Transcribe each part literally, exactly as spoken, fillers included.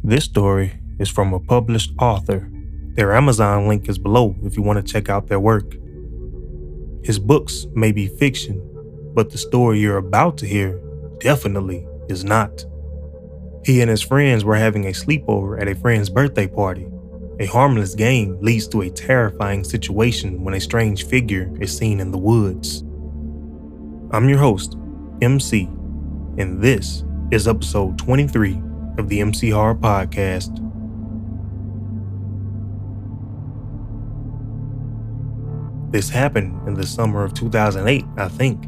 This story is from a published author. Their Amazon link is below if you want to check out their work. His books may be fiction, but the story you're about to hear definitely is not. He and his friends were having a sleepover at a friend's birthday party. A harmless game leads to a terrifying situation when a strange figure is seen in the woods. I'm your host, M C, and this is episode twenty-three of the M C Horror Podcast. This happened in the summer of two thousand eight, I think.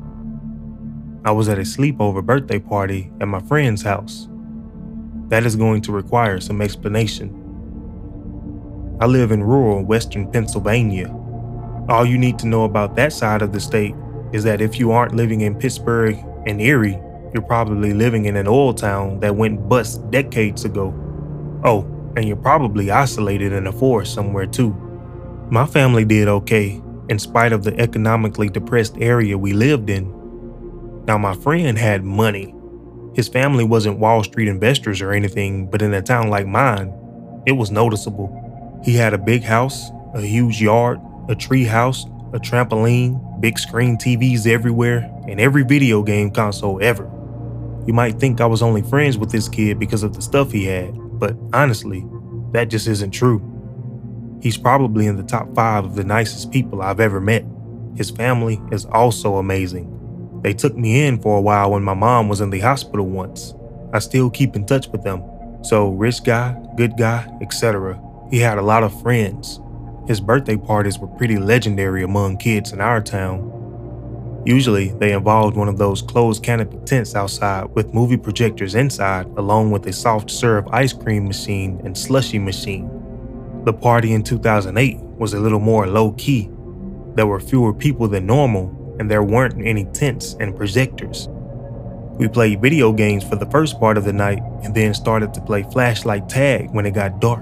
I was at a sleepover birthday party at my friend's house. That is going to require some explanation. I live in rural western Pennsylvania. All you need to know about that side of the state is that if you aren't living in Pittsburgh and Erie, you're probably living in an oil town that went bust decades ago. Oh, and you're probably isolated in a forest somewhere too. My family did okay, in spite of the economically depressed area we lived in. Now my friend had money. His family wasn't Wall Street investors or anything, but in a town like mine, it was noticeable. He had a big house, a huge yard, a tree house, a trampoline, big screen T Vs everywhere, and every video game console ever. You might think I was only friends with this kid because of the stuff he had, but honestly, that just isn't true. He's probably in the top five of the nicest people I've ever met. His family is also amazing. They took me in for a while when my mom was in the hospital once. I still keep in touch with them. So rich guy, good guy, et cetera. He had a lot of friends. His birthday parties were pretty legendary among kids in our town. Usually, they involved one of those closed canopy tents outside with movie projectors inside, along with a soft serve ice cream machine and slushy machine. The party in two thousand eight was a little more low-key. There were fewer people than normal, and there weren't any tents and projectors. We played video games for the first part of the night and then started to play flashlight tag when it got dark.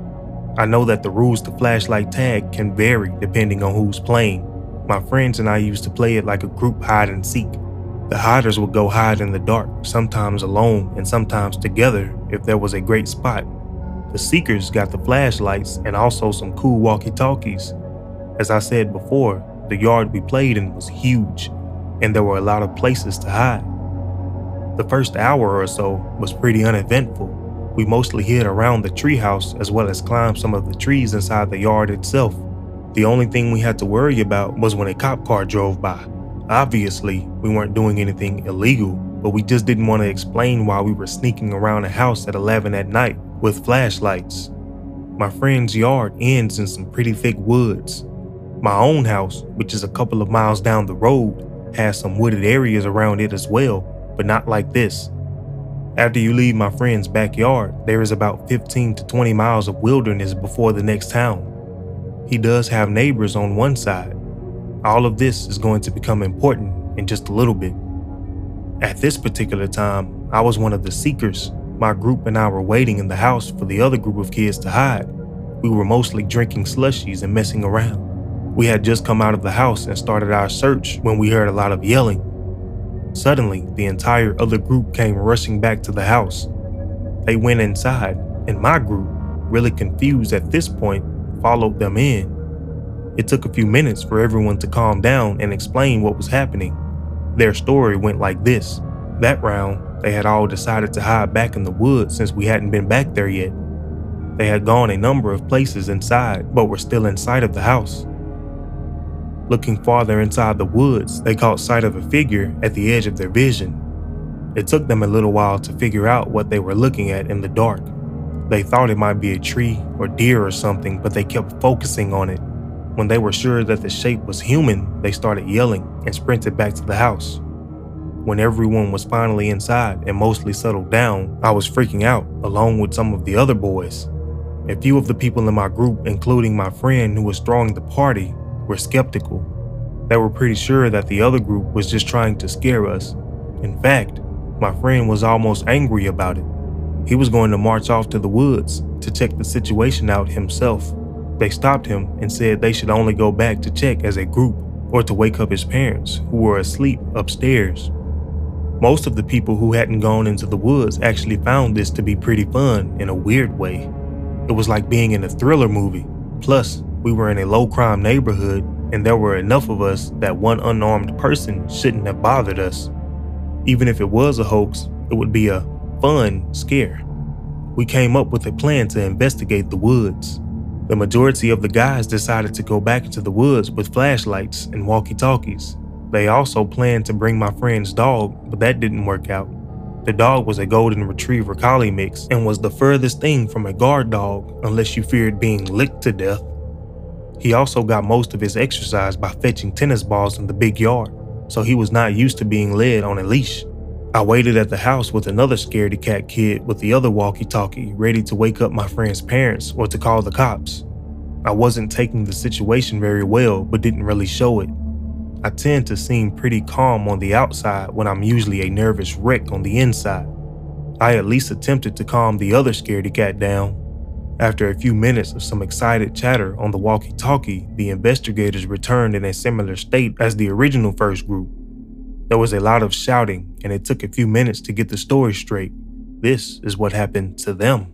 I know that the rules to flashlight tag can vary depending on who's playing. My friends and I used to play it like a group hide and seek. The hiders would go hide in the dark, sometimes alone and sometimes together if there was a great spot. The seekers got the flashlights and also some cool walkie-talkies. As I said before, the yard we played in was huge, and there were a lot of places to hide. The first hour or so was pretty uneventful. We mostly hid around the treehouse as well as climbed some of the trees inside the yard itself. The only thing we had to worry about was when a cop car drove by. Obviously, we weren't doing anything illegal, but we just didn't want to explain why we were sneaking around a house at eleven at night with flashlights. My friend's yard ends in some pretty thick woods. My own house, which is a couple of miles down the road, has some wooded areas around it as well, but not like this. After you leave my friend's backyard, there is about fifteen to twenty miles of wilderness before the next town. He does have neighbors on one side. All of this is going to become important in just a little bit. At this particular time, I was one of the seekers. My group and I were waiting in the house for the other group of kids to hide. We were mostly drinking slushies and messing around. We had just come out of the house and started our search when we heard a lot of yelling. Suddenly, the entire other group came rushing back to the house. They went inside, and my group, really confused at this point, followed them in. It took a few minutes for everyone to calm down and explain what was happening. Their story went like this. That round, they had all decided to hide back in the woods since we hadn't been back there yet. They had gone a number of places inside, but were still in sight of the house. Looking farther inside the woods, they caught sight of a figure at the edge of their vision. It took them a little while to figure out what they were looking at in the dark. They thought it might be a tree or deer or something, but they kept focusing on it. When they were sure that the shape was human, they started yelling and sprinted back to the house. When everyone was finally inside and mostly settled down, I was freaking out along with some of the other boys. A few of the people in my group, including my friend who was throwing the party, were skeptical. They were pretty sure that the other group was just trying to scare us. In fact, my friend was almost angry about it. He was going to march off to the woods to check the situation out himself. They stopped him and said they should only go back to check as a group or to wake up his parents, who were asleep upstairs. Most of the people who hadn't gone into the woods actually found this to be pretty fun in a weird way. It was like being in a thriller movie. Plus, we were in a low-crime neighborhood, and there were enough of us that one unarmed person shouldn't have bothered us. Even if it was a hoax, it would be a fun scare. We came up with a plan to investigate the woods. The majority of the guys decided to go back into the woods with flashlights and walkie-talkies. They also planned to bring my friend's dog, but that didn't work out. The dog was a golden retriever collie mix and was the furthest thing from a guard dog unless you feared being licked to death. He also got most of his exercise by fetching tennis balls in the big yard, so he was not used to being led on a leash. I waited at the house with another scaredy cat kid with the other walkie-talkie ready to wake up my friend's parents or to call the cops. I wasn't taking the situation very well but didn't really show it. I tend to seem pretty calm on the outside when I'm usually a nervous wreck on the inside. I at least attempted to calm the other scaredy cat down. After a few minutes of some excited chatter on the walkie-talkie, the investigators returned in a similar state as the original first group. There was a lot of shouting, and it took a few minutes to get the story straight. This is what happened to them.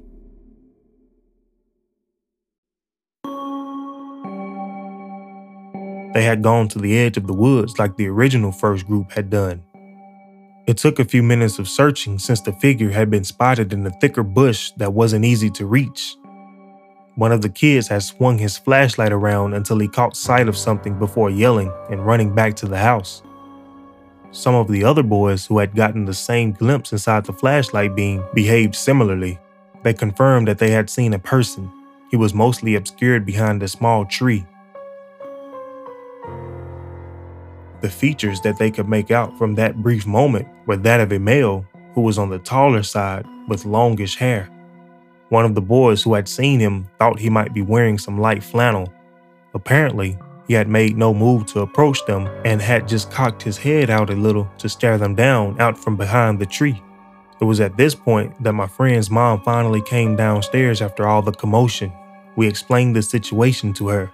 They had gone to the edge of the woods like the original first group had done. It took a few minutes of searching since the figure had been spotted in a thicker bush that wasn't easy to reach. One of the kids had swung his flashlight around until he caught sight of something before yelling and running back to the house. Some of the other boys who had gotten the same glimpse inside the flashlight beam behaved similarly. They confirmed that they had seen a person. He was mostly obscured behind a small tree. The features that they could make out from that brief moment were that of a male who was on the taller side with longish hair. One of the boys who had seen him thought he might be wearing some light flannel. Apparently, he had made no move to approach them and had just cocked his head out a little to stare them down out from behind the tree. It was at this point that my friend's mom finally came downstairs after all the commotion. We explained the situation to her.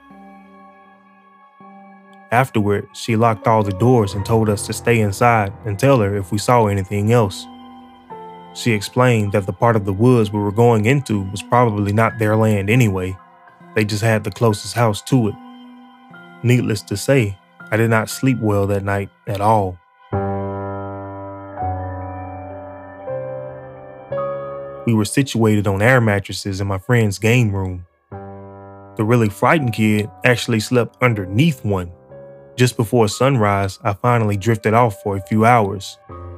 Afterward, she locked all the doors and told us to stay inside and tell her if we saw anything else. She explained that the part of the woods we were going into was probably not their land anyway. They just had the closest house to it. Needless to say, I did not sleep well that night at all. We were situated on air mattresses in my friend's game room. The really frightened kid actually slept underneath one. Just before sunrise, I finally drifted off for a few hours.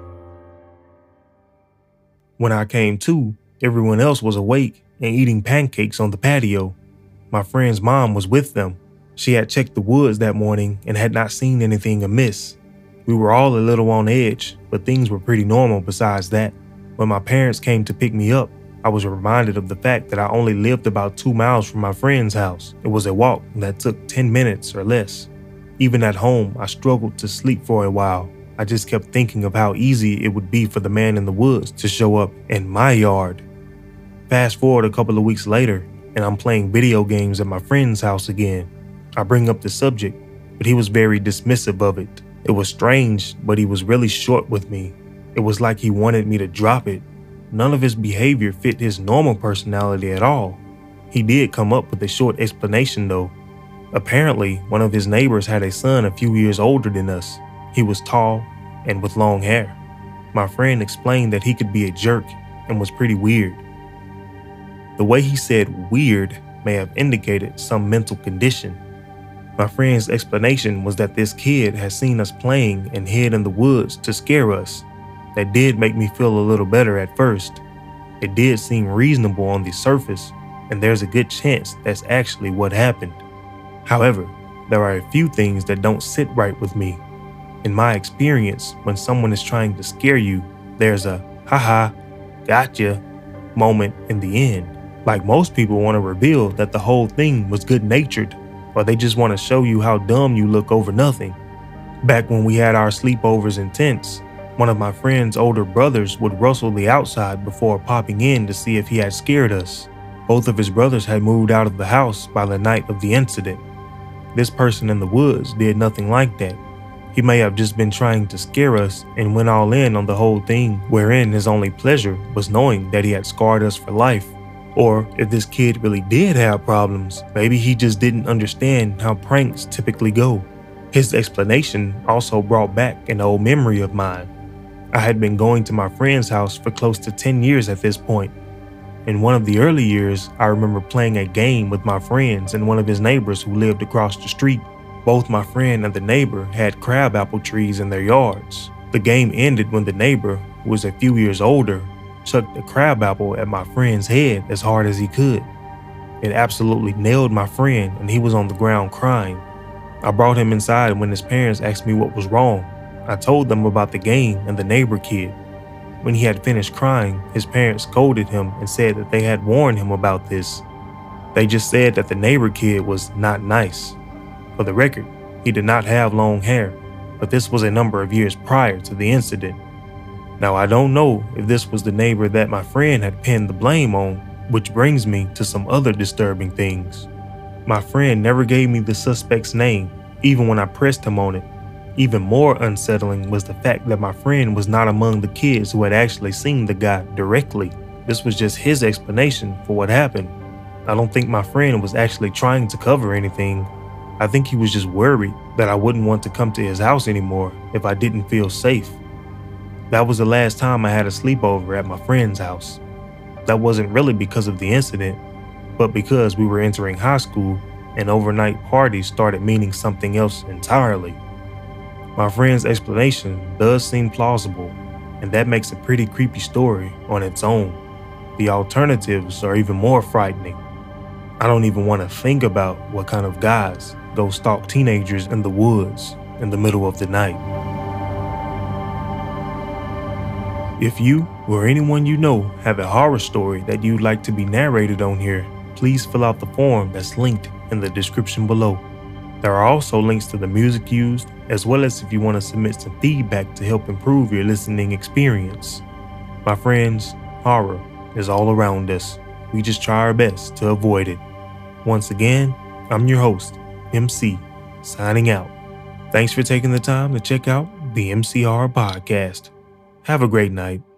When I came to, everyone else was awake and eating pancakes on the patio. My friend's mom was with them. She had checked the woods that morning and had not seen anything amiss. We were all a little on edge, but things were pretty normal besides that. When my parents came to pick me up, I was reminded of the fact that I only lived about two miles from my friend's house. It was a walk that took ten minutes or less. Even at home, I struggled to sleep for a while. I just kept thinking of how easy it would be for the man in the woods to show up in my yard. Fast forward a couple of weeks later, and I'm playing video games at my friend's house again. I bring up the subject, but he was very dismissive of it. It was strange, but he was really short with me. It was like he wanted me to drop it. None of his behavior fit his normal personality at all. He did come up with a short explanation though. Apparently, one of his neighbors had a son a few years older than us. He was tall and with long hair. My friend explained that he could be a jerk and was pretty weird. The way he said weird may have indicated some mental condition. My friend's explanation was that this kid had seen us playing and hid in the woods to scare us. That did make me feel a little better at first. It did seem reasonable on the surface, and there's a good chance that's actually what happened. However, there are a few things that don't sit right with me. In my experience, when someone is trying to scare you, there's a haha, gotcha moment in the end. Like most people want to reveal that the whole thing was good-natured, or they just want to show you how dumb you look over nothing. Back when we had our sleepovers in tents, one of my friend's older brothers would rustle the outside before popping in to see if he had scared us. Both of his brothers had moved out of the house by the night of the incident. This person in the woods did nothing like that. He may have just been trying to scare us and went all in on the whole thing, wherein his only pleasure was knowing that he had scarred us for life. Or if this kid really did have problems, maybe he just didn't understand how pranks typically go. His explanation also brought back an old memory of mine. I had been going to my friend's house for close to ten years at this point. In one of the early years, I remember playing a game with my friends and one of his neighbors who lived across the street. Both my friend and the neighbor had crabapple trees in their yards. The game ended when the neighbor, who was a few years older, chucked a crabapple at my friend's head as hard as he could. It absolutely nailed my friend and he was on the ground crying. I brought him inside when his parents asked me what was wrong. I told them about the game and the neighbor kid. When he had finished crying, his parents scolded him and said that they had warned him about this. They just said that the neighbor kid was not nice. For the record, he did not have long hair, but this was a number of years prior to the incident. Now, I don't know if this was the neighbor that my friend had pinned the blame on, which brings me to some other disturbing things. My friend never gave me the suspect's name, even when I pressed him on it. Even more unsettling was the fact that my friend was not among the kids who had actually seen the guy directly. This was just his explanation for what happened. I don't think my friend was actually trying to cover anything. I think he was just worried that I wouldn't want to come to his house anymore if I didn't feel safe. That was the last time I had a sleepover at my friend's house. That wasn't really because of the incident, but because we were entering high school and overnight parties started meaning something else entirely. My friend's explanation does seem plausible, and that makes a pretty creepy story on its own. The alternatives are even more frightening. I don't even want to think about what kind of guys go stalk teenagers in the woods in the middle of the night. If you or anyone you know have a horror story that you'd like to be narrated on here, please fill out the form that's linked in the description below. There are also links to the music used, as well as if you want to submit some feedback to help improve your listening experience. My friends, horror is all around us. We just try our best to avoid it. Once again, I'm your host, M C, signing out. Thanks for taking the time to check out the M C Horror Podcast. Have a great night.